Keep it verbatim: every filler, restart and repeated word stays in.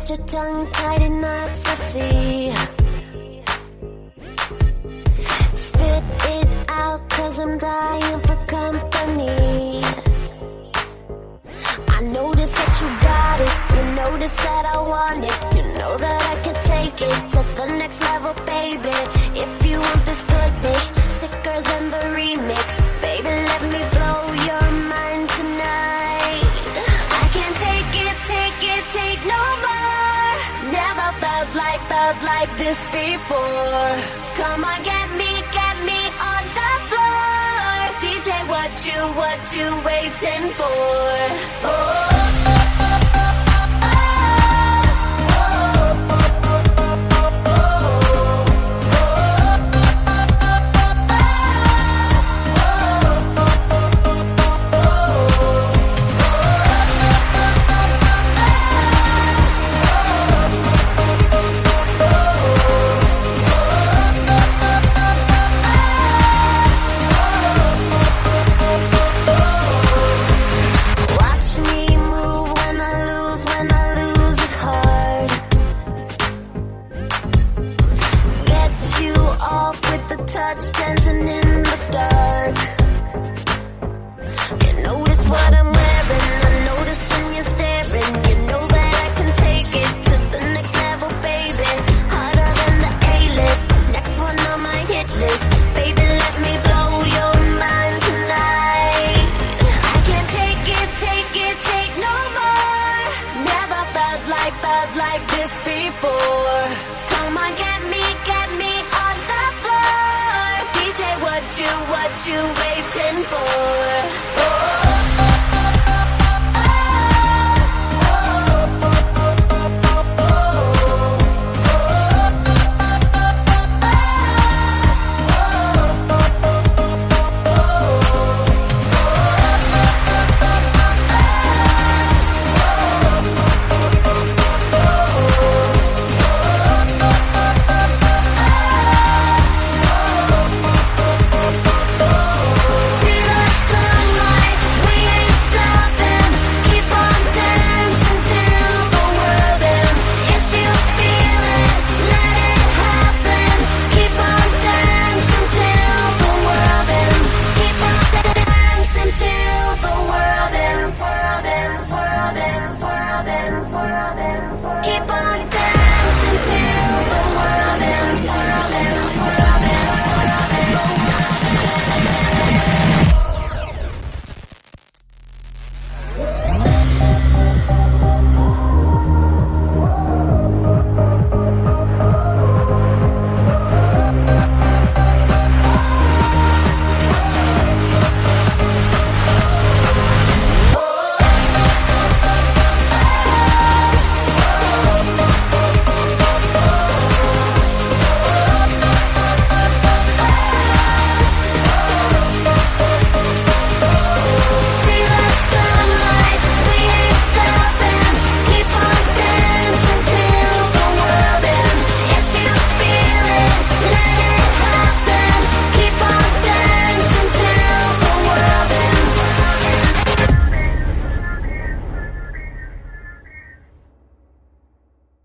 got your tongue tied in knots, I see. Spit it out, cause I'm dying for company. I notice that you got it, you notice that I want it. You know that I can take it to the next level, baby. If you want this goodness, sicker than the remix, baby, let me blow your mind tonight. I can't take it, take it, take no more. Never felt like, felt like this before. Come on, get me, get me on the floor. D J, what you, what you waiting for? Oh. Touch dancing in the dark. You notice what I'm wearing, I notice when you're staring. You know that I can take it to the next level, baby. Harder than the A-list, next one on my hit list. Baby, let me blow your mind tonight. I can't take it, take it, take no more. Never felt like, felt like this before. Come on, get me, get me on the floor. What you, what you waiting for? Oh.